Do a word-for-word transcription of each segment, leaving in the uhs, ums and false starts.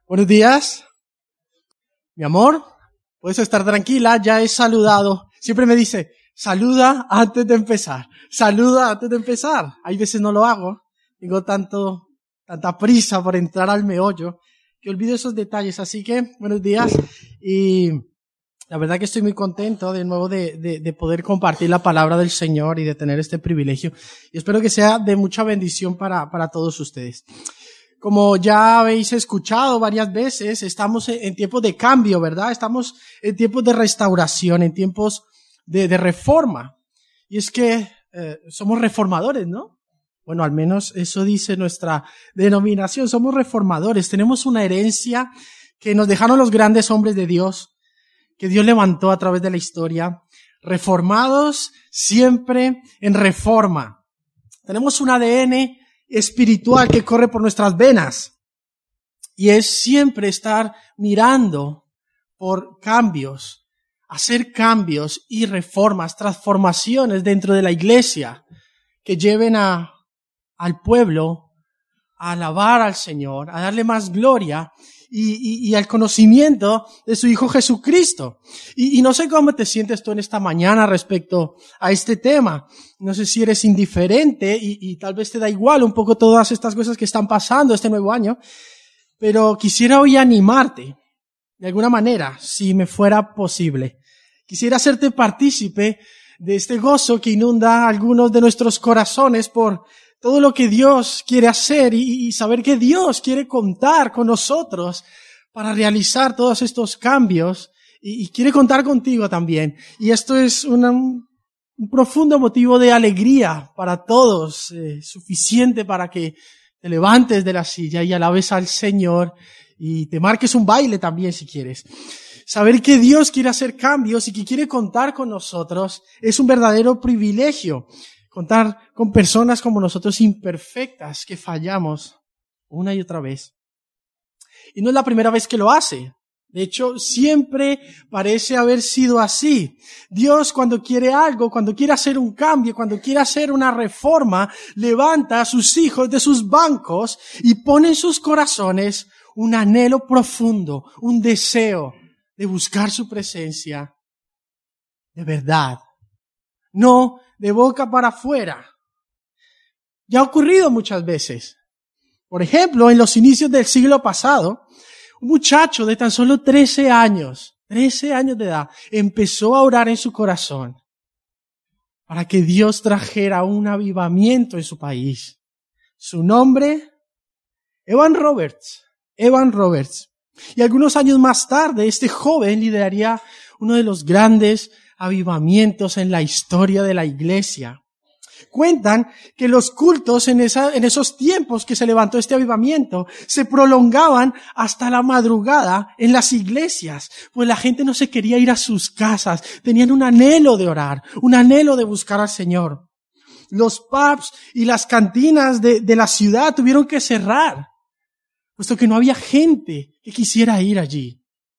Buenos días, mi amor, puedes estar tranquila, ya he saludado. Siempre me dice, saluda antes de empezar, saluda antes de empezar. Hay veces no lo hago, tengo tanto, tanta prisa por entrar al meollo que olvido esos detalles. Así que, buenos días, y la verdad que estoy muy contento de nuevo de, de, de poder compartir la palabra del Señor y de tener este privilegio. Y espero que sea de mucha bendición para, para todos ustedes. Como ya habéis escuchado varias veces, estamos en tiempos de cambio, ¿verdad? Estamos en tiempos de restauración, en tiempos de, de reforma. Y es que eh, somos reformadores, ¿no? Bueno, al menos eso dice nuestra denominación. Somos reformadores. Tenemos una herencia que nos dejaron los grandes hombres de Dios, que Dios levantó a través de la historia. Reformados siempre en reforma. Tenemos un A D N espiritual que corre por nuestras venas y es siempre estar mirando por cambios, hacer cambios y reformas, transformaciones dentro de la iglesia que lleven a, al pueblo a alabar al Señor, a darle más gloria y, y, y al conocimiento de su Hijo Jesucristo. Y, y no sé cómo te sientes tú en esta mañana respecto a este tema. No sé si eres indiferente y, y tal vez te da igual un poco todas estas cosas que están pasando este nuevo año, pero quisiera hoy animarte de alguna manera, si me fuera posible. Quisiera hacerte partícipe de este gozo que inunda algunos de nuestros corazones por todo lo que Dios quiere hacer y, y saber que Dios quiere contar con nosotros para realizar todos estos cambios y, y quiere contar contigo también. Y esto es una, un profundo motivo de alegría para todos, eh, suficiente para que te levantes de la silla y alabes al Señor y te marques un baile también si quieres. Saber que Dios quiere hacer cambios y que quiere contar con nosotros es un verdadero privilegio. Contar con personas como nosotros imperfectas que fallamos una y otra vez. Y no es la primera vez que lo hace. De hecho, siempre parece haber sido así. Dios cuando quiere algo, cuando quiere hacer un cambio, cuando quiere hacer una reforma, levanta a sus hijos de sus bancos y pone en sus corazones un anhelo profundo, un deseo de buscar su presencia de verdad. No de boca para afuera. Ya ha ocurrido muchas veces. Por ejemplo, en los inicios del siglo pasado, un muchacho de tan solo trece años, trece años de edad, empezó a orar en su corazón para que Dios trajera un avivamiento en su país. Su nombre, Evan Roberts. Evan Roberts. Y algunos años más tarde, este joven lideraría uno de los grandes avivamientos en la historia de la iglesia. Cuentan que los cultos en, esa, en esos tiempos que se levantó este avivamiento se prolongaban hasta la madrugada en las iglesias, pues la gente no se quería ir a sus casas, tenían un anhelo de orar, un anhelo de buscar al Señor. Los pubs y las cantinas de, de la ciudad tuvieron que cerrar, puesto que no había gente que quisiera ir allí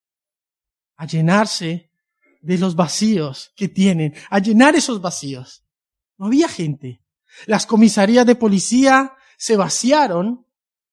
a llenarse de los vacíos que tienen, a llenar esos vacíos. No había gente. Las comisarías de policía se vaciaron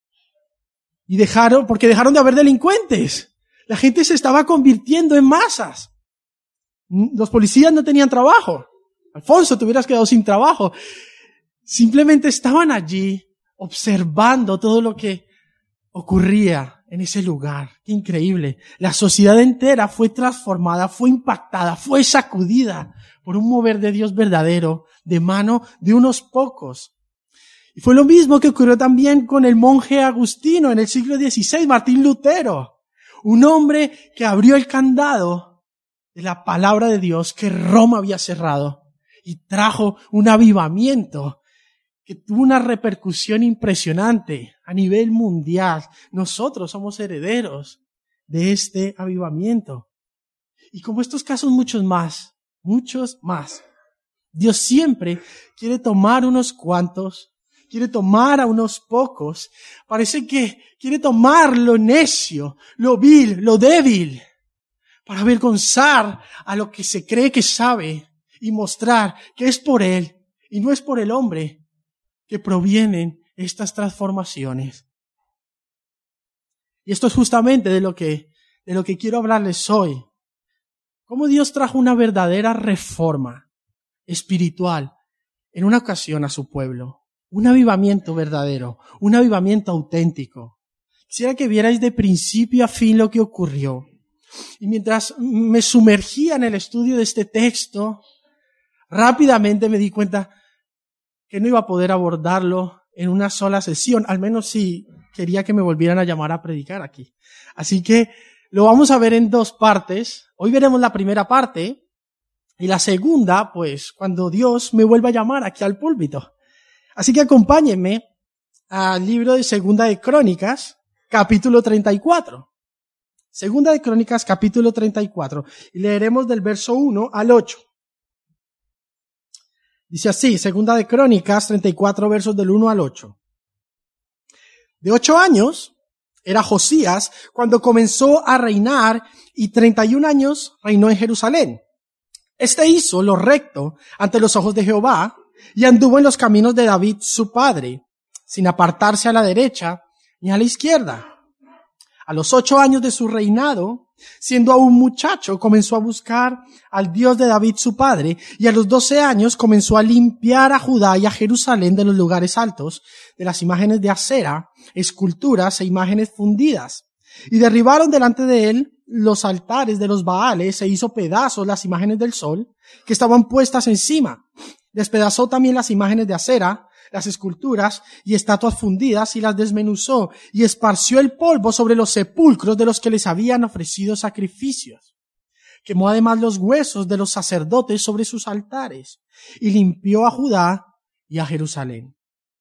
y dejaron, porque dejaron de haber delincuentes. La gente se estaba convirtiendo en masas. Los policías no tenían trabajo. Alfonso, te hubieras quedado sin trabajo. Simplemente estaban allí observando todo lo que ocurría en ese lugar. Qué increíble. La sociedad entera fue transformada, fue impactada, fue sacudida por un mover de Dios verdadero de mano de unos pocos. Y fue lo mismo que ocurrió también con el monje agustino en el siglo dieciséis, Martín Lutero. Un hombre que abrió el candado de la palabra de Dios que Roma había cerrado y trajo un avivamiento que tuvo una repercusión impresionante a nivel mundial. Nosotros somos herederos de este avivamiento. Y como estos casos, muchos más, muchos más. Dios siempre quiere tomar unos cuantos, quiere tomar a unos pocos. Parece que quiere tomar lo necio, lo vil, lo débil, para avergonzar a lo que se cree que sabe y mostrar que es por Él y no es por el hombre que provienen estas transformaciones. Y esto es justamente de lo que, de lo que quiero hablarles hoy. Cómo Dios trajo una verdadera reforma espiritual en una ocasión a su pueblo. Un avivamiento verdadero, un avivamiento auténtico. Quisiera que vierais de principio a fin lo que ocurrió. Y mientras me sumergía en el estudio de este texto, rápidamente me di cuenta que no iba a poder abordarlo en una sola sesión, al menos si quería que me volvieran a llamar a predicar aquí. Así que lo vamos a ver en dos partes. Hoy veremos la primera parte y la segunda, pues, cuando Dios me vuelva a llamar aquí al púlpito. Así que acompáñenme al libro de Segunda de Crónicas, capítulo treinta y cuatro. Segunda de Crónicas, capítulo treinta y cuatro. Y leeremos del verso uno al ocho. Dice así, Segunda de Crónicas, treinta y cuatro, versos del uno al ocho. De ocho años era Josías cuando comenzó a reinar y treinta y un años reinó en Jerusalén. Este hizo lo recto ante los ojos de Jehová y anduvo en los caminos de David su padre, sin apartarse a la derecha ni a la izquierda. A los ocho años de su reinado, siendo aún muchacho, comenzó a buscar al Dios de David su padre, y a los doce años comenzó a limpiar a Judá y a Jerusalén de los lugares altos, de las imágenes de acera, esculturas e imágenes fundidas. Y derribaron delante de él los altares de los Baales, e hizo pedazos las imágenes del sol, que estaban puestas encima. Despedazó también las imágenes de acera, las esculturas y estatuas fundidas, y las desmenuzó, y esparció el polvo sobre los sepulcros de los que les habían ofrecido sacrificios. Quemó además los huesos de los sacerdotes sobre sus altares, y limpió a Judá y a Jerusalén.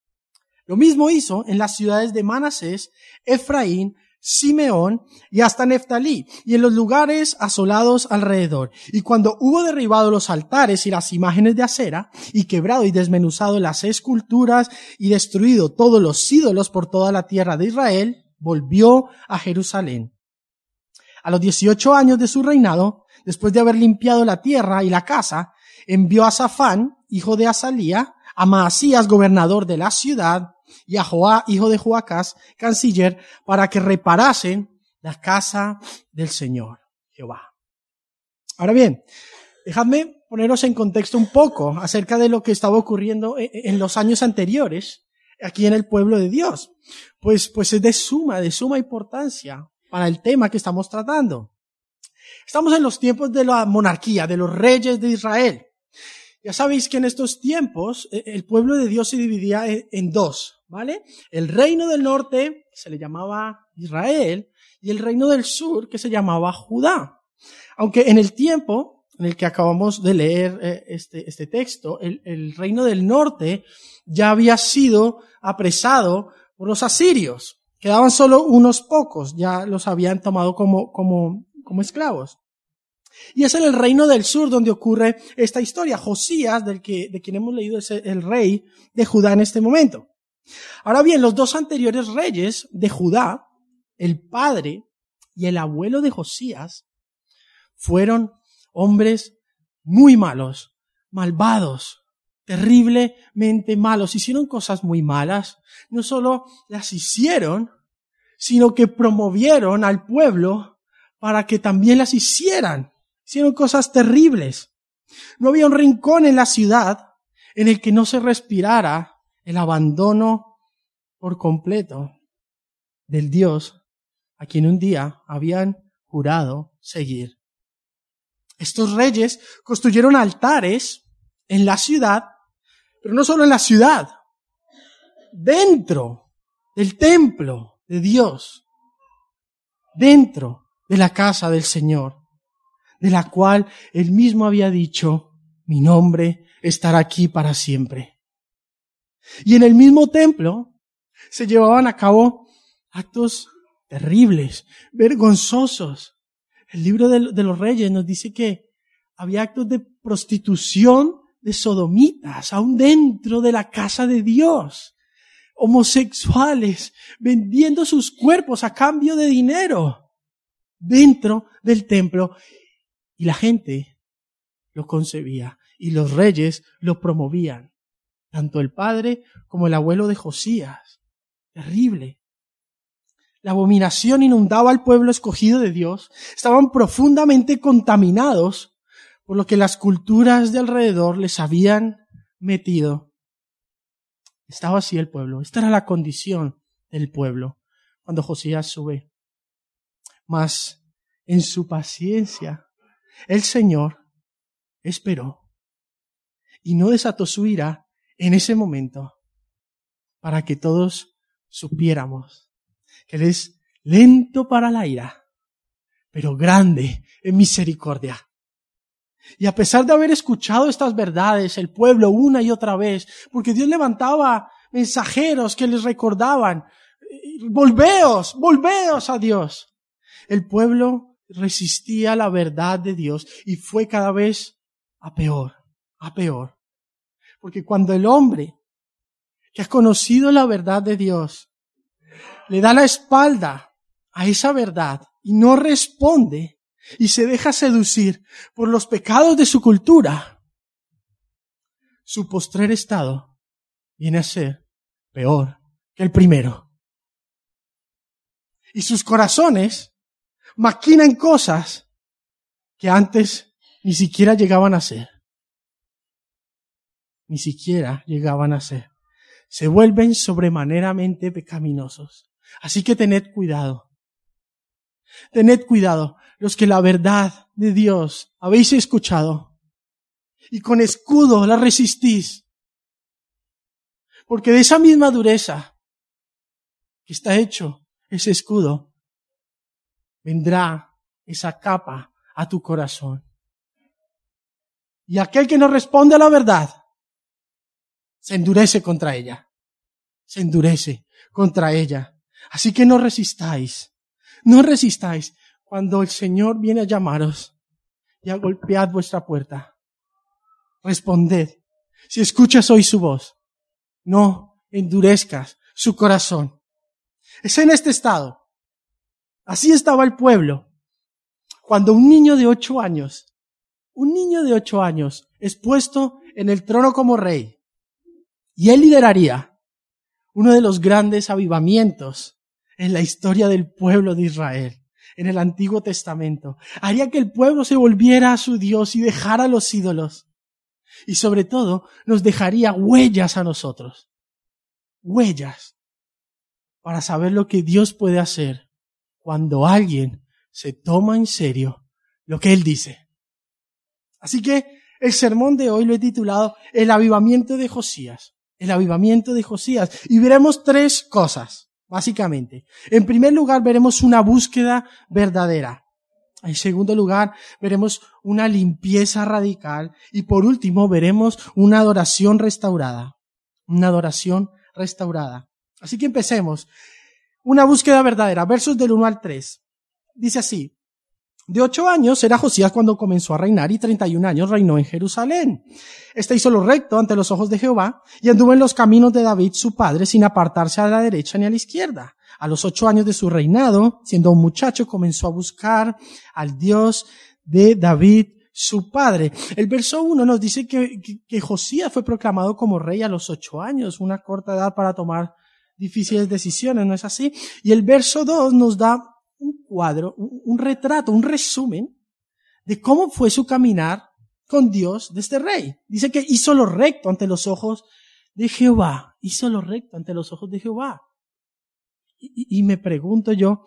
Lo mismo hizo en las ciudades de Manasés, Efraín, Simeón y hasta Neftalí, y en los lugares asolados alrededor. Y cuando hubo derribado los altares y las imágenes de acera, y quebrado y desmenuzado las esculturas, y destruido todos los ídolos por toda la tierra de Israel, volvió a Jerusalén. A los dieciocho años de su reinado, después de haber limpiado la tierra y la casa, envió a Safán, hijo de Azalía, a Maasías, gobernador de la ciudad, y a Joá, hijo de Joacás, canciller, para que reparasen la casa del Señor, Jehová. Ahora bien, dejadme poneros en contexto un poco acerca de lo que estaba ocurriendo en los años anteriores aquí en el pueblo de Dios. Pues, pues es de suma, de suma importancia para el tema que estamos tratando. Estamos en los tiempos de la monarquía, de los reyes de Israel. Ya sabéis que en estos tiempos el pueblo de Dios se dividía en dos, ¿vale? El reino del norte, que se le llamaba Israel, y el reino del sur, que se llamaba Judá. Aunque en el tiempo en el que acabamos de leer este, este texto, el, el reino del norte ya había sido apresado por los asirios. Quedaban solo unos pocos, ya los habían tomado como, como, como esclavos. Y es en el reino del sur donde ocurre esta historia. Josías, del que, de quien hemos leído, es el rey de Judá en este momento. Ahora bien, los dos anteriores reyes de Judá, el padre y el abuelo de Josías, fueron hombres muy malos, malvados, terriblemente malos. Hicieron cosas muy malas. No solo las hicieron, sino que promovieron al pueblo para que también las hicieran. Hicieron cosas terribles. No había un rincón en la ciudad en el que no se respirara el abandono por completo del Dios a quien un día habían jurado seguir. Estos reyes construyeron altares en la ciudad, pero no solo en la ciudad, dentro del templo de Dios, dentro de la casa del Señor, de la cual él mismo había dicho, mi nombre estará aquí para siempre. Y en el mismo templo se llevaban a cabo actos terribles, vergonzosos. El libro de, de los Reyes nos dice que había actos de prostitución de sodomitas, aún dentro de la casa de Dios. Homosexuales vendiendo sus cuerpos a cambio de dinero dentro del templo. Y la gente lo concebía y los reyes lo promovían. Tanto el padre como el abuelo de Josías. Terrible. la abominación inundaba al pueblo escogido de Dios, estaban profundamente contaminados por lo que las culturas de alrededor les habían metido. Estaba así el pueblo. Esta era la condición del pueblo cuando Josías sube. Mas en su paciencia el Señor esperó y no desató su ira en ese momento para que todos supiéramos que Él es lento para la ira, pero grande en misericordia. Y a pesar de haber escuchado estas verdades, el pueblo una y otra vez, porque Dios levantaba mensajeros que les recordaban, volveos, volveos a Dios. El pueblo resistía la verdad de Dios y fue cada vez a peor, a peor. Porque cuando el hombre que ha conocido la verdad de Dios le da la espalda a esa verdad y no responde y se deja seducir por los pecados de su cultura, su postrer estado viene a ser peor que el primero. Y sus corazones maquinan cosas que antes ni siquiera llegaban a ser. Ni siquiera llegaban a ser. Se vuelven sobremaneramente pecaminosos. Así que tened cuidado. Tened cuidado, los que la verdad de Dios habéis escuchado y con escudo la resistís. Porque de esa misma dureza que está hecho ese escudo, vendrá esa capa a tu corazón. Y aquel que no responde a la verdad, se endurece contra ella. Se endurece contra ella. Así que no resistáis. No resistáis cuando el Señor viene a llamaros y a golpear vuestra puerta. Responded. Si escuchas hoy su voz, no endurezcas su corazón. Es en este estado. Así estaba el pueblo cuando un niño de ocho años, un niño de ocho años es puesto en el trono como rey. Y él lideraría uno de los grandes avivamientos en la historia del pueblo de Israel, en el Antiguo Testamento. Haría que el pueblo se volviera a su Dios y dejara los ídolos. Y sobre todo, nos dejaría huellas a nosotros. Huellas. Para saber lo que Dios puede hacer cuando alguien se toma en serio lo que Él dice. Así que el sermón de hoy lo he titulado El avivamiento de Josías. El avivamiento de Josías. Y veremos tres cosas, básicamente. En primer lugar, veremos una búsqueda verdadera. En segundo lugar, veremos una limpieza radical. Y por último, veremos una adoración restaurada. Una adoración restaurada. Así que empecemos. Una búsqueda verdadera. Versos del uno al tres. Dice así. De ocho años era Josías cuando comenzó a reinar y treinta y un años reinó en Jerusalén. Este hizo lo recto ante los ojos de Jehová y anduvo en los caminos de David su padre sin apartarse a la derecha ni a la izquierda. A los ocho años de su reinado, siendo un muchacho, comenzó a buscar al Dios de David su padre. El verso uno nos dice que, que, que Josías fue proclamado como rey a los ocho años, una corta edad para tomar difíciles decisiones, ¿no es así? Y el verso dos nos da un cuadro, un, un retrato, un resumen de cómo fue su caminar con Dios de este rey. Dice que hizo lo recto ante los ojos de Jehová. Hizo lo recto ante los ojos de Jehová. Y, y me pregunto yo,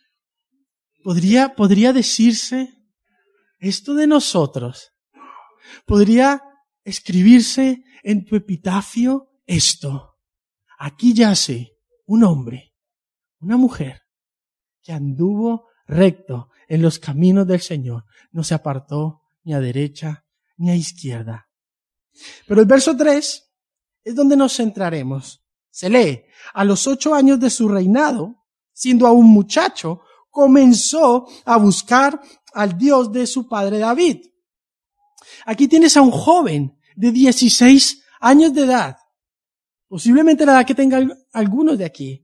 ¿podría, podría decirse esto de nosotros? ¿Podría escribirse en tu epitafio esto? Aquí yace un hombre, una mujer, que anduvo recto en los caminos del Señor, no se apartó ni a derecha ni a izquierda. Pero el verso tres es donde nos centraremos. Se lee, a los ocho años de su reinado, siendo aún muchacho, comenzó a buscar al Dios de su padre David. Aquí tienes a un joven de dieciséis años de edad, posiblemente la edad que tenga algunos de aquí.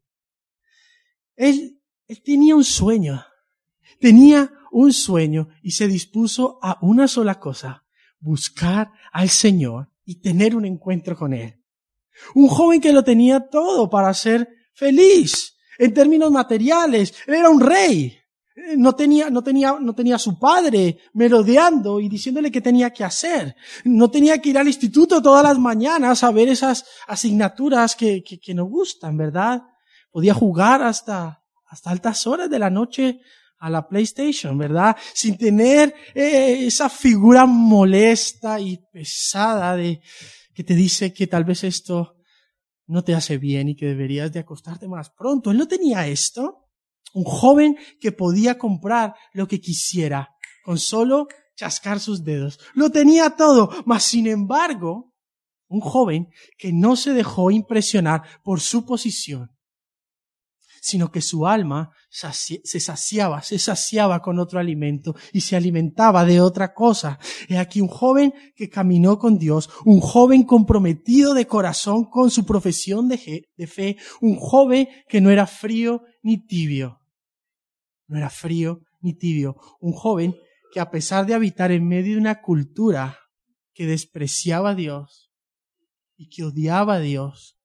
Él Él tenía un sueño, tenía un sueño y se dispuso a una sola cosa, buscar al Señor y tener un encuentro con Él. Un joven que lo tenía todo para ser feliz. en términos materiales. Él era un rey. No tenía, no tenía, no tenía a su padre merodeando y diciéndole qué tenía que hacer. No tenía que ir al instituto todas las mañanas a ver esas asignaturas que, que, que nos gustan, ¿verdad? Podía jugar hasta, hasta altas horas de la noche a la PlayStation, ¿verdad? Sin tener eh, esa figura molesta y pesada de, que te dice que tal vez esto no te hace bien y que deberías de acostarte más pronto. Él no tenía esto. Un joven que podía comprar lo que quisiera con solo chascar sus dedos. Lo tenía todo, mas sin embargo, un joven que no se dejó impresionar por su posición, sino que su alma se saciaba, se saciaba con otro alimento y se alimentaba de otra cosa. He aquí un joven que caminó con Dios, un joven comprometido de corazón con su profesión de fe, un joven que no era frío ni tibio. No era frío ni tibio. Un joven que a pesar de habitar en medio de una cultura que despreciaba a Dios y que odiaba a Dios,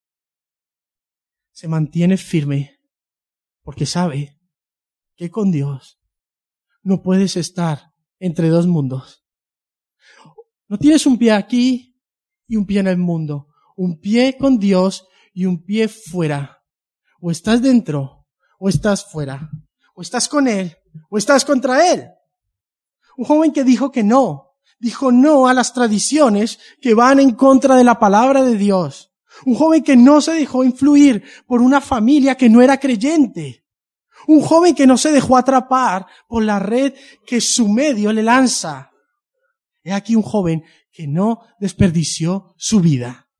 se mantiene firme porque sabe que con Dios no puedes estar entre dos mundos. No tienes un pie aquí y un pie en el mundo. Un pie con Dios y un pie fuera. O estás dentro o estás fuera. O estás con Él, o estás contra Él. Un joven que dijo que no, dijo no a las tradiciones que van en contra de la palabra de Dios. Un joven que no se dejó influir por una familia que no era creyente. Un joven que no se dejó atrapar por la red que su medio le lanza. He aquí un joven que no desperdició su vida,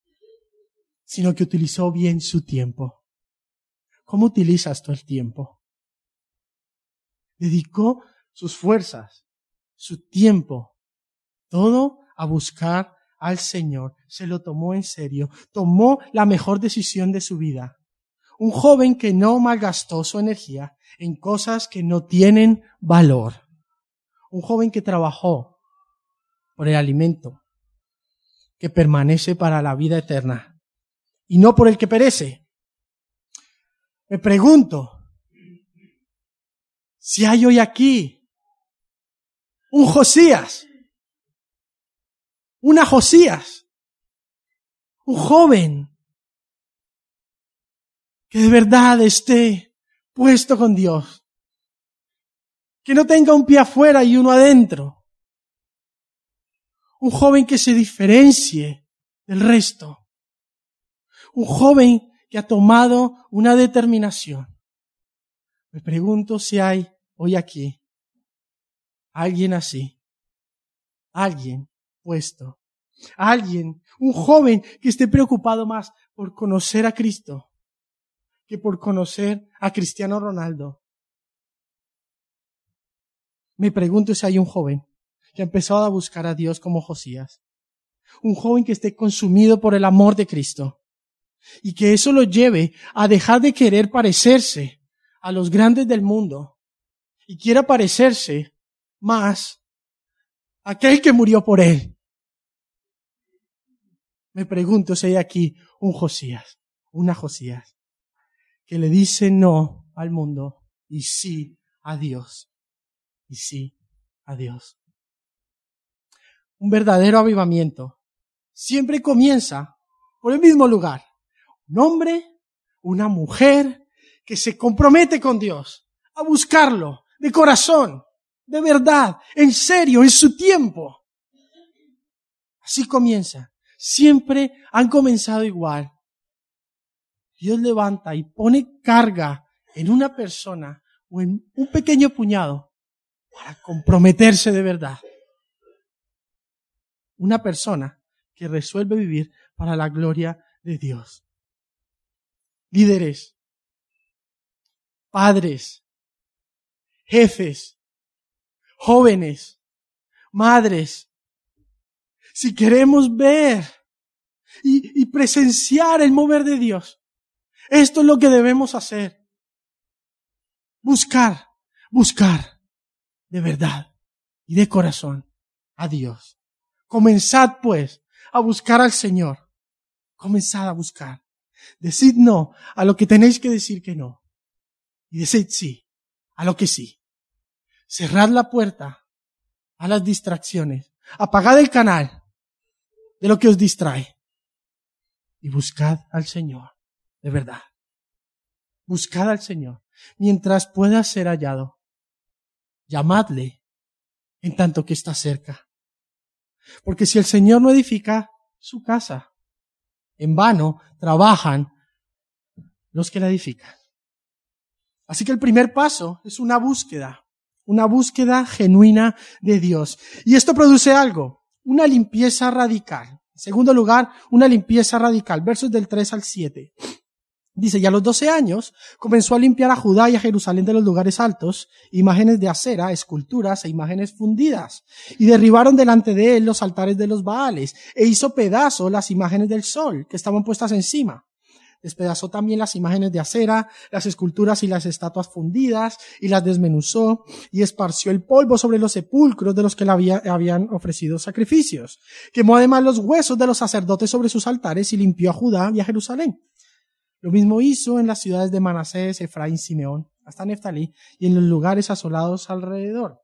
sino que utilizó bien su tiempo. ¿Cómo utilizas tú el tiempo? Dedicó sus fuerzas, su tiempo, todo a buscar al Señor. Se lo tomó en serio. Tomó la mejor decisión de su vida. Un joven que no malgastó su energía en cosas que no tienen valor. Un joven que trabajó por el alimento que permanece para la vida eterna y no por el que perece. Me pregunto, si hay hoy aquí un Josías, una Josías, un joven que de verdad esté puesto con Dios, que no tenga un pie afuera y uno adentro, un joven que se diferencie del resto, un joven que ha tomado una determinación. Me pregunto si hay hoy aquí alguien así, alguien puesto, alguien, un joven que esté preocupado más por conocer a Cristo que por conocer a Cristiano Ronaldo. Me pregunto si hay un joven que ha empezado a buscar a Dios como Josías, un joven que esté consumido por el amor de Cristo y que eso lo lleve a dejar de querer parecerse a los grandes del mundo y quiera parecerse más a aquel que murió por él. Me pregunto si hay aquí un Josías, una Josías, que le dice no al mundo y sí a Dios, y sí a Dios. Un verdadero avivamiento siempre comienza por el mismo lugar. Un hombre, una mujer que se compromete con Dios a buscarlo de corazón, de verdad, en serio, en su tiempo. Así comienza. Siempre han comenzado igual. Dios levanta y pone carga en una persona o en un pequeño puñado para comprometerse de verdad. Una persona que resuelve vivir para la gloria de Dios. Líderes, padres, jefes, jóvenes, madres, si queremos ver y, y presenciar el mover de Dios, esto es lo que debemos hacer. Buscar, buscar de verdad y de corazón a Dios. Comenzad pues a buscar al Señor. Comenzad a buscar. Decid no a lo que tenéis que decir que no. y decid sí a lo que sí. Cerrad la puerta a las distracciones. Apagad el canal de lo que os distrae. Y buscad al Señor, de verdad. Buscad al Señor mientras pueda ser hallado. Llamadle en tanto que está cerca. Porque si el Señor no edifica su casa, en vano trabajan los que la edifican. Así que el primer paso es una búsqueda, una búsqueda genuina de Dios. Y esto produce algo, una limpieza radical. En segundo lugar, una limpieza radical. Versos del tres al siete. Dice, y a los doce años comenzó a limpiar a Judá y a Jerusalén de los lugares altos, imágenes de acera, esculturas e imágenes fundidas. Y derribaron delante de él los altares de los Baales, e hizo pedazo las imágenes del sol, que estaban puestas encima. Despedazó también las imágenes de acera, las esculturas y las estatuas fundidas, y las desmenuzó, y esparció el polvo sobre los sepulcros de los que le había, habían ofrecido sacrificios. Quemó además los huesos de los sacerdotes sobre sus altares, y limpió a Judá y a Jerusalén. Lo mismo hizo en las ciudades de Manasés, Efraín, Simeón, hasta Neftalí, y en los lugares asolados alrededor.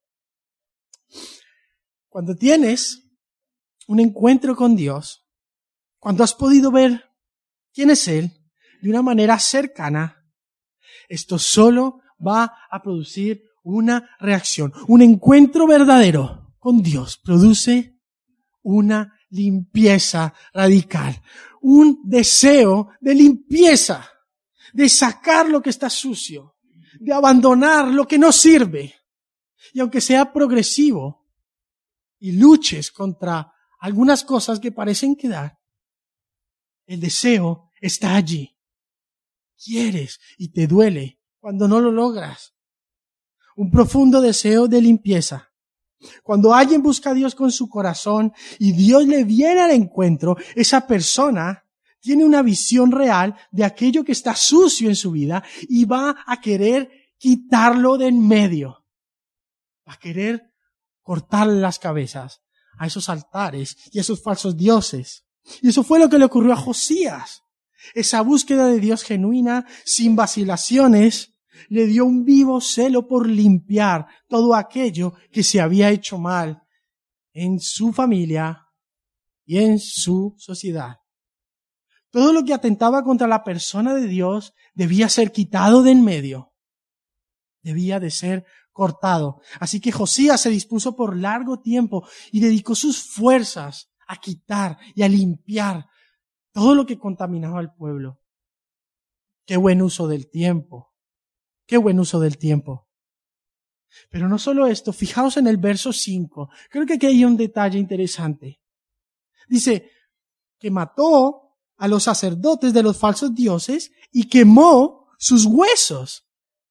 Cuando tienes un encuentro con Dios, cuando has podido ver quién es Él de una manera cercana, esto solo va a producir una reacción. Un encuentro verdadero con Dios produce una limpieza radical, un deseo de limpieza, de sacar lo que está sucio, de abandonar lo que no sirve. Y aunque sea progresivo y luches contra algunas cosas que parecen quedar, el deseo está allí. Quieres y te duele cuando no lo logras. Un profundo deseo de limpieza. Cuando alguien busca a Dios con su corazón y Dios le viene al encuentro, esa persona tiene una visión real de aquello que está sucio en su vida y va a querer quitarlo de en medio. Va a querer cortarle las cabezas a esos altares y a esos falsos dioses. Y eso fue lo que le ocurrió a Josías. Esa búsqueda de Dios genuina, sin vacilaciones, le dio un vivo celo por limpiar todo aquello que se había hecho mal en su familia y en su sociedad. Todo lo que atentaba contra la persona de Dios debía ser quitado de en medio. Debía de ser cortado. Así que Josías se dispuso por largo tiempo y dedicó sus fuerzas a quitar y a limpiar todo lo que contaminaba al pueblo. Qué buen uso del tiempo. Qué buen uso del tiempo. Pero no solo esto, fijaos en el verso cinco. Creo que aquí hay un detalle interesante. Dice que mató a los sacerdotes de los falsos dioses y quemó sus huesos.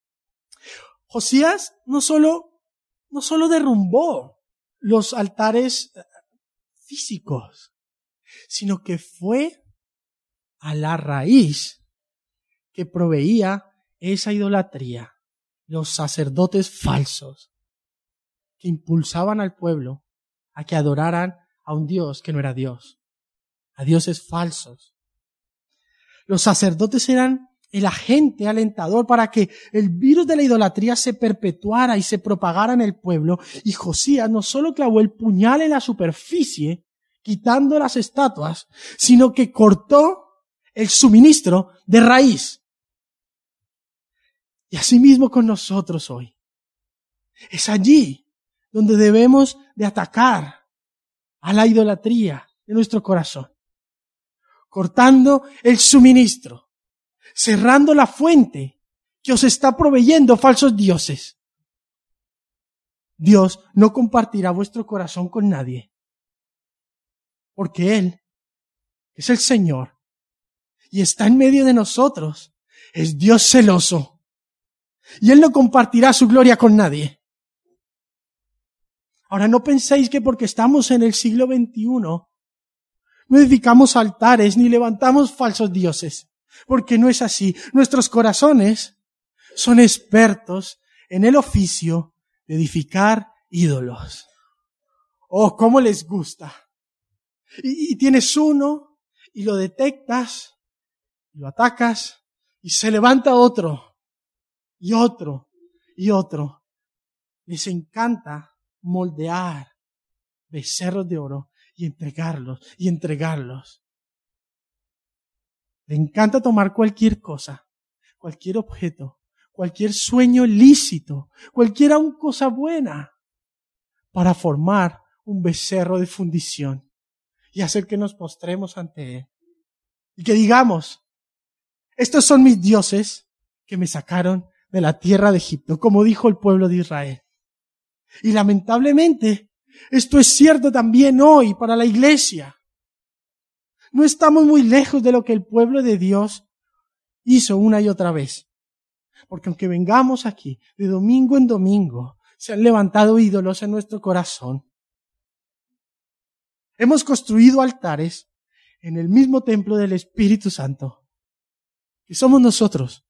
Josías no solo, no solo derrumbó los altares físicos, sino que fue a la raíz que proveía esa idolatría, los sacerdotes falsos que impulsaban al pueblo a que adoraran a un Dios que no era Dios, a dioses falsos. Los sacerdotes eran el agente alentador para que el virus de la idolatría se perpetuara y se propagara en el pueblo, y Josías no solo clavó el puñal en la superficie, quitando las estatuas, sino que cortó el suministro de raíz. Y asimismo con nosotros hoy. Es allí donde debemos de atacar a la idolatría de nuestro corazón. Cortando el suministro. Cerrando la fuente que os está proveyendo falsos dioses. Dios no compartirá vuestro corazón con nadie. Porque Él es el Señor y está en medio de nosotros. Es Dios celoso. Y Él no compartirá su gloria con nadie. Ahora no penséis que porque estamos en el siglo veintiuno no edificamos altares ni levantamos falsos dioses. Porque no es así. Nuestros corazones son expertos en el oficio de edificar ídolos. Oh, cómo les gusta. Y, y tienes uno y lo detectas, lo atacas y se levanta otro. y otro y otro. Les encanta moldear becerros de oro y entregarlos y entregarlos. Le encanta tomar cualquier cosa, cualquier objeto, cualquier sueño lícito, cualquier aún cosa buena, para formar un becerro de fundición y hacer que nos postremos ante él. Y que digamos, estos son mis dioses que me sacaron de la tierra de Egipto, como dijo el pueblo de Israel. Y lamentablemente, esto es cierto también hoy para la iglesia. No estamos muy lejos de lo que el pueblo de Dios hizo una y otra vez. Porque aunque vengamos aquí de domingo en domingo, se han levantado ídolos en nuestro corazón. Hemos construido altares en el mismo templo del Espíritu Santo, que somos nosotros.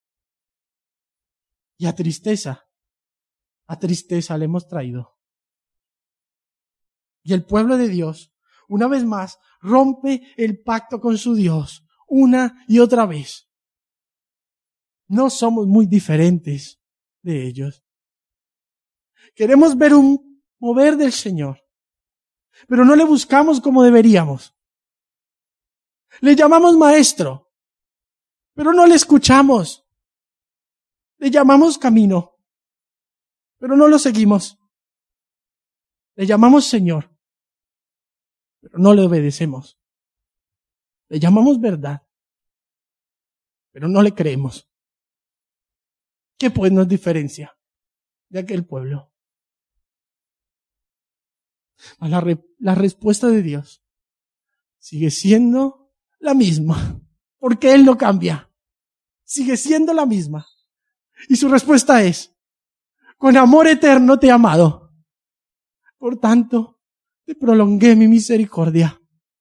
Y a tristeza, a tristeza le hemos traído. Y el pueblo de Dios, una vez más, rompe el pacto con su Dios, una y otra vez. No somos muy diferentes de ellos. Queremos ver un mover del Señor, pero no le buscamos como deberíamos. Le llamamos maestro, pero no le escuchamos. Le llamamos camino, pero no lo seguimos. Le llamamos Señor, pero no le obedecemos. Le llamamos verdad, pero no le creemos. ¿Qué pues nos diferencia de aquel pueblo? La, re, la respuesta de Dios sigue siendo la misma, porque Él no cambia. Sigue siendo la misma. Y su respuesta es: con amor eterno te he amado. Por tanto, te prolongué mi misericordia.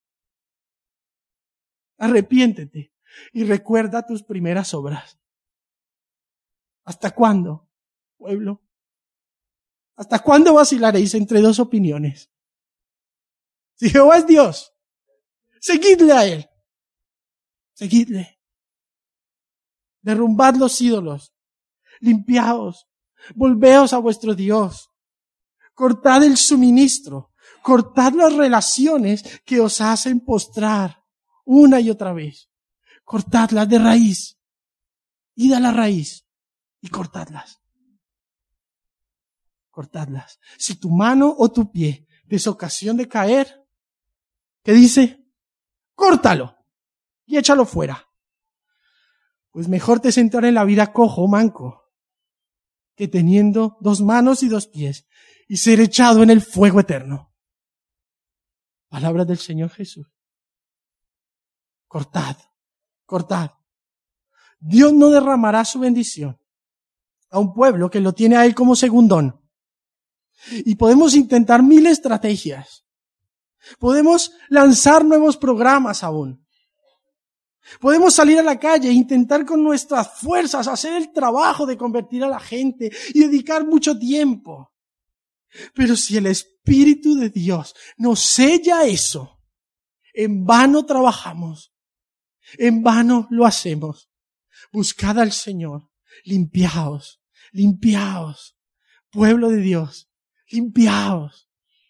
Arrepiéntete y recuerda tus primeras obras. ¿Hasta cuándo, pueblo? ¿Hasta cuándo vacilaréis entre dos opiniones? Si Jehová es Dios, seguidle a Él. Seguidle. Derrumbad los ídolos. Limpiaos. Volveos a vuestro Dios. Cortad el suministro. Cortad las relaciones que os hacen postrar una y otra vez. Cortadlas de raíz. Id a la raíz y cortadlas. Cortadlas. Si tu mano o tu pie te es ocasión de caer, ¿qué dice? Córtalo y échalo fuera. Pues mejor te sentar en la vida cojo o manco que teniendo dos manos y dos pies y ser echado en el fuego eterno. Palabras del Señor Jesús. Cortad, cortad. Dios no derramará su bendición a un pueblo que lo tiene a Él como segundón. Y podemos intentar mil estrategias. Podemos lanzar nuevos programas aún. Podemos salir a la calle e intentar con nuestras fuerzas hacer el trabajo de convertir a la gente y dedicar mucho tiempo. Pero si el Espíritu de Dios nos sella eso, en vano trabajamos, en vano lo hacemos. Buscad al Señor, limpiaos, limpiaos, pueblo de Dios, limpiaos.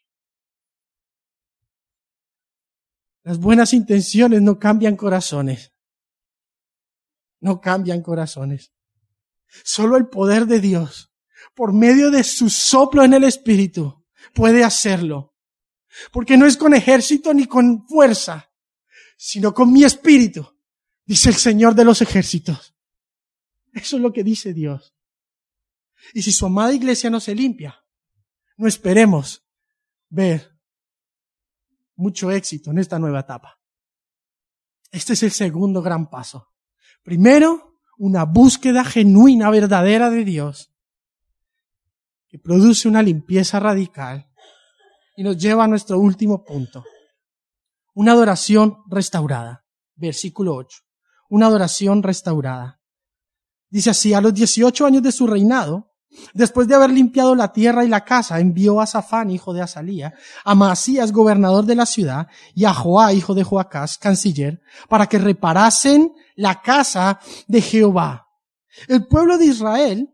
Las buenas intenciones no cambian corazones. No cambian corazones. Solo el poder de Dios, por medio de su soplo en el Espíritu, puede hacerlo. Porque no es con ejército ni con fuerza, sino con mi Espíritu, dice el Señor de los ejércitos. Eso es lo que dice Dios. Y si su amada iglesia no se limpia, no esperemos ver mucho éxito en esta nueva etapa. Este es el segundo gran paso. Primero, una búsqueda genuina, verdadera de Dios, que produce una limpieza radical y nos lleva a nuestro último punto. Una adoración restaurada. Versículo ocho. Una adoración restaurada. Dice así: a los dieciocho años de su reinado, después de haber limpiado la tierra y la casa, envió a Safán, hijo de Azalía, a Maasías, gobernador de la ciudad, y a Joá, hijo de Joacás, canciller, para que reparasen la casa de Jehová. El pueblo de Israel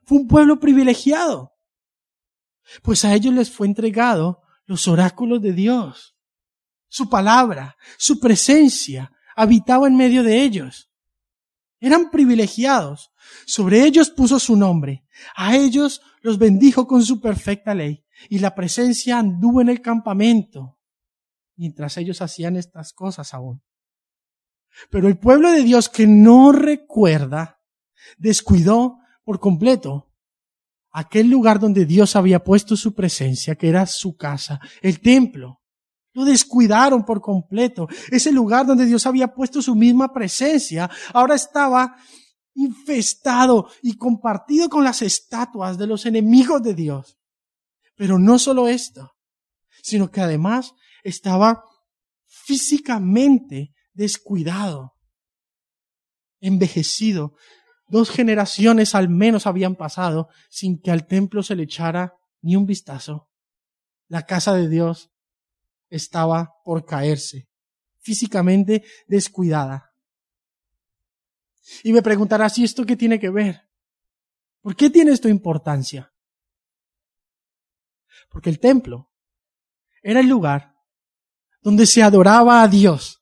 Fue un pueblo privilegiado, pues a ellos les fue entregado los oráculos de Dios. Su palabra, su presencia habitaba en medio de ellos. Eran privilegiados. Sobre ellos puso su nombre. A ellos los bendijo con su perfecta ley. Y la presencia anduvo en el campamento, mientras ellos hacían estas cosas aún. Pero el pueblo de Dios que no recuerda, descuidó por completo aquel lugar donde Dios había puesto su presencia, que era su casa, el templo. Lo descuidaron por completo. Ese lugar donde Dios había puesto su misma presencia, ahora estaba infestado y compartido con las estatuas de los enemigos de Dios. Pero no solo esto, sino que además estaba físicamente descuidado, envejecido. Dos generaciones al menos habían pasado sin que al templo se le echara ni un vistazo. La casa de Dios estaba por caerse, físicamente descuidada. Y me preguntarás, ¿y esto qué tiene que ver? ¿Por qué tiene esto importancia? Porque el templo era el lugar donde se adoraba a Dios.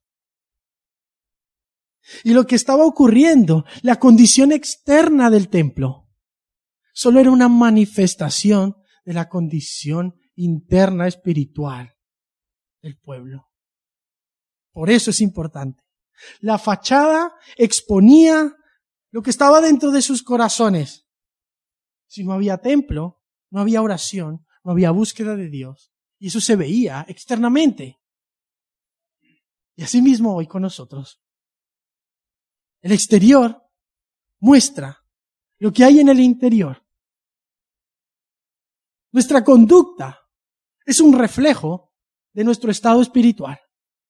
Y lo que estaba ocurriendo, la condición externa del templo, solo era una manifestación de la condición interna espiritual del pueblo. Por eso es importante. La fachada exponía lo que estaba dentro de sus corazones. Si no había templo, no había oración, no había búsqueda de Dios. Y eso se veía externamente. Y así mismo hoy con nosotros. El exterior muestra lo que hay en el interior. Nuestra conducta es un reflejo de nuestro estado espiritual.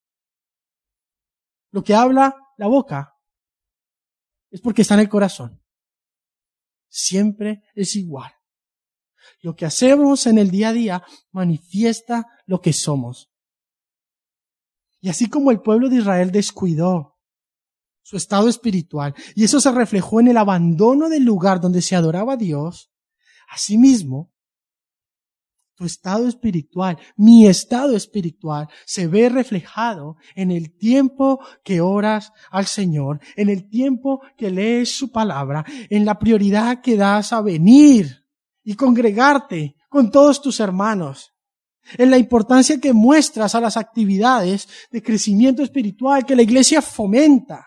Lo que habla la boca es porque está en el corazón. Siempre es igual. Lo que hacemos en el día a día manifiesta lo que somos. Y así como el pueblo de Israel descuidó su estado espiritual, y eso se reflejó en el abandono del lugar donde se adoraba a Dios, asimismo, tu estado espiritual, mi estado espiritual, se ve reflejado en el tiempo que oras al Señor, en el tiempo que lees su palabra, en la prioridad que das a venir y congregarte con todos tus hermanos, en la importancia que muestras a las actividades de crecimiento espiritual que la iglesia fomenta.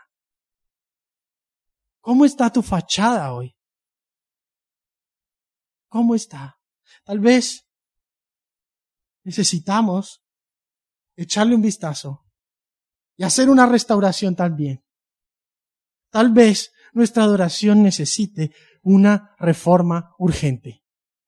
¿Cómo está tu fachada hoy? ¿Cómo está? Tal vez necesitamos echarle un vistazo y hacer una restauración también. Tal vez nuestra adoración necesite una reforma urgente.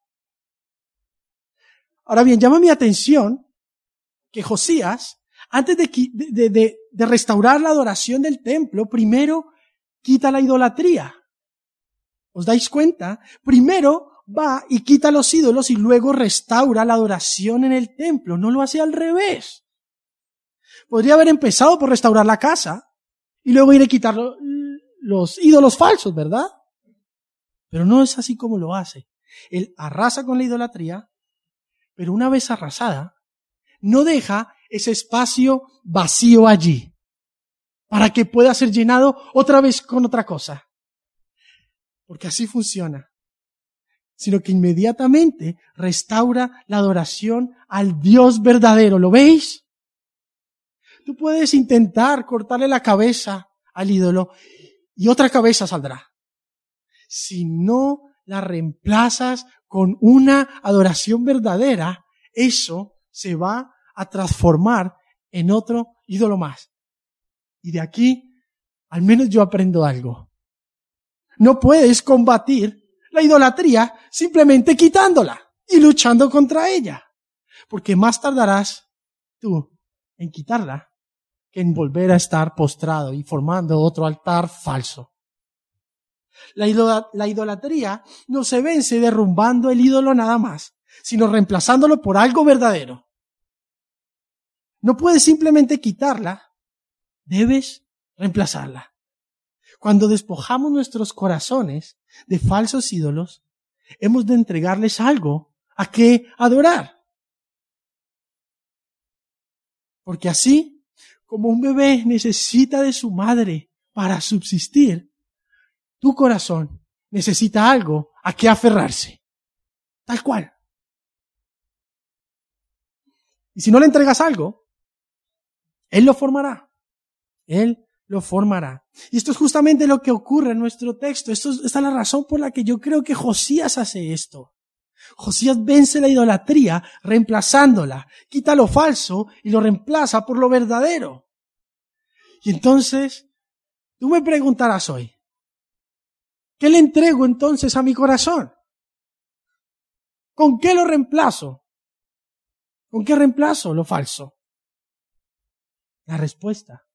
Ahora bien, llama mi atención que Josías, antes de, de, de, de restaurar la adoración del templo, primero quita la idolatría. ¿Os dais cuenta? Primero va y quita los ídolos y luego restaura la adoración en el templo. No lo hace al revés. Podría haber empezado por restaurar la casa y luego ir a quitar los ídolos falsos, ¿verdad? Pero no es así como lo hace. Él arrasa con la idolatría, pero una vez arrasada, no deja ese espacio vacío allí para que pueda ser llenado otra vez con otra cosa. Porque así funciona. Sino que inmediatamente restaura la adoración al Dios verdadero. ¿Lo veis? Tú puedes intentar cortarle la cabeza al ídolo y otra cabeza saldrá. Si no la reemplazas con una adoración verdadera, eso se va a transformar en otro ídolo más. Y de aquí, al menos yo aprendo algo. No puedes combatir la idolatría simplemente quitándola y luchando contra ella. Porque más tardarás tú en quitarla que en volver a estar postrado y formando otro altar falso. La, idol- la idolatría no se vence derrumbando el ídolo nada más, sino reemplazándolo por algo verdadero. No puedes simplemente quitarla, debes reemplazarla. Cuando despojamos nuestros corazones de falsos ídolos, hemos de entregarles algo a qué adorar. Porque así, como un bebé necesita de su madre para subsistir, tu corazón necesita algo a qué aferrarse. Tal cual. Y si no le entregas algo, Él lo formará. Él lo formará. Y esto es justamente lo que ocurre en nuestro texto. Esto es, esta es la razón por la que yo creo que Josías hace esto. Josías vence la idolatría reemplazándola, quita lo falso y lo reemplaza por lo verdadero. Y entonces, tú me preguntarás hoy, ¿qué le entrego entonces a mi corazón? ¿Con qué lo reemplazo? ¿Con qué reemplazo lo falso? La respuesta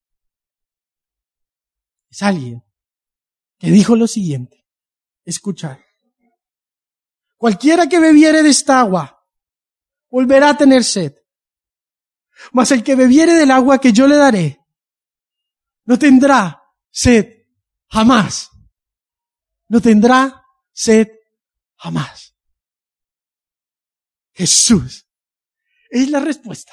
es alguien que dijo lo siguiente. Escuchad. Cualquiera que bebiere de esta agua volverá a tener sed. Mas el que bebiere del agua que yo le daré no tendrá sed jamás. No tendrá sed jamás. Jesús es la respuesta.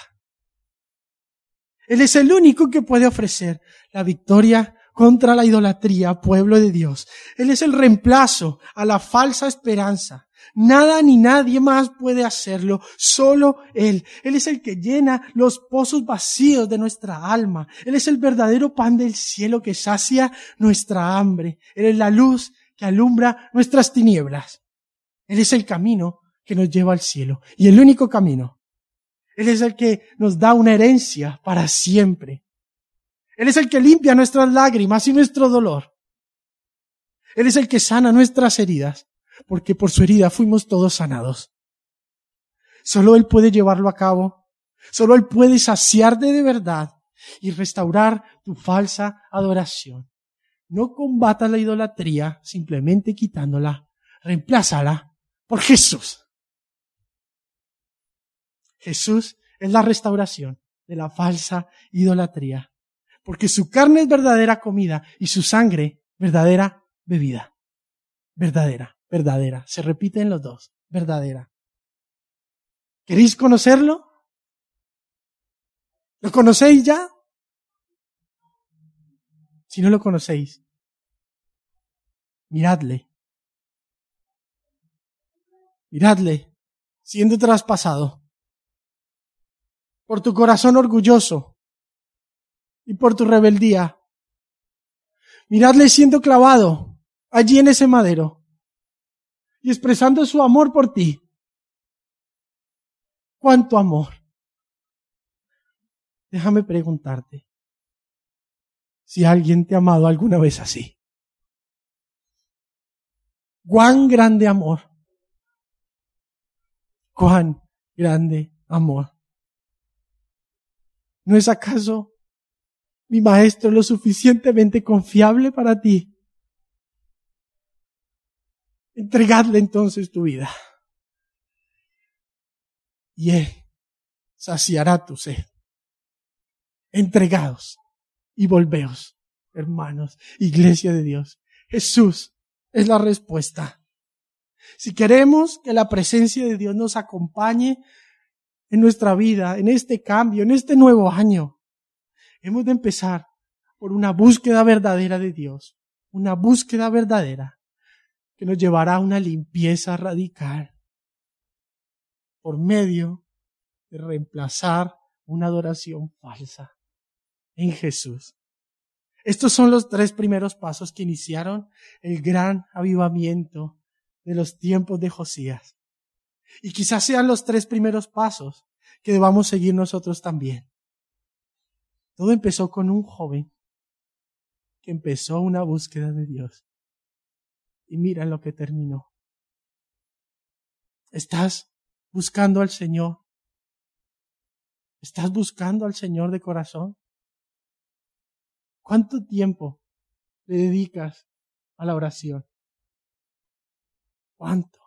Él es el único que puede ofrecer la victoria contra la idolatría, pueblo de Dios. Él es el reemplazo a la falsa esperanza. Nada ni nadie más puede hacerlo, solo Él. Él es el que llena los pozos vacíos de nuestra alma. Él es el verdadero pan del cielo que sacia nuestra hambre. Él es la luz que alumbra nuestras tinieblas. Él es el camino que nos lleva al cielo. Y el único camino. Él es el que nos da una herencia para siempre. Él es el que limpia nuestras lágrimas y nuestro dolor. Él es el que sana nuestras heridas, porque por su herida fuimos todos sanados. Solo Él puede llevarlo a cabo. Solo Él puede saciarte de verdad y restaurar tu falsa adoración. No combatas la idolatría simplemente quitándola. Reemplázala por Jesús. Jesús es la restauración de la falsa idolatría. Porque su carne es verdadera comida y su sangre verdadera bebida. Verdadera, verdadera. Se repiten los dos. Verdadera. ¿Queréis conocerlo? ¿Lo conocéis ya? Si no lo conocéis, miradle. Miradle, siendo traspasado por tu corazón orgulloso y por tu rebeldía. Miradle siendo clavado allí en ese madero y expresando su amor por ti. ¿Cuánto amor? Déjame preguntarte si alguien te ha amado alguna vez así. ¡Cuán grande amor! ¡Cuán grande amor! ¿No es acaso mi maestro lo suficientemente confiable para ti? Entregadle entonces tu vida. Y Él saciará tu sed. Entregaos y volveos, hermanos, iglesia de Dios. Jesús es la respuesta. Si queremos que la presencia de Dios nos acompañe en nuestra vida, en este cambio, en este nuevo año, hemos de empezar por una búsqueda verdadera de Dios, una búsqueda verdadera que nos llevará a una limpieza radical por medio de reemplazar una adoración falsa en Jesús. Estos son los tres primeros pasos que iniciaron el gran avivamiento de los tiempos de Josías. Y quizás sean los tres primeros pasos que debamos seguir nosotros también. Todo empezó con un joven que empezó una búsqueda de Dios. Y mira en lo que terminó. ¿Estás buscando al Señor? ¿Estás buscando al Señor de corazón? ¿Cuánto tiempo le dedicas a la oración? ¿Cuánto?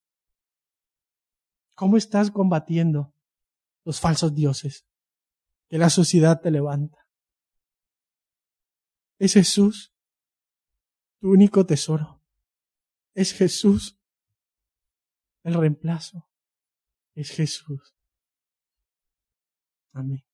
¿Cómo estás combatiendo los falsos dioses que la sociedad te levanta? ¿Es Jesús tu único tesoro? ¿Es Jesús El reemplazo es Jesús. Amén.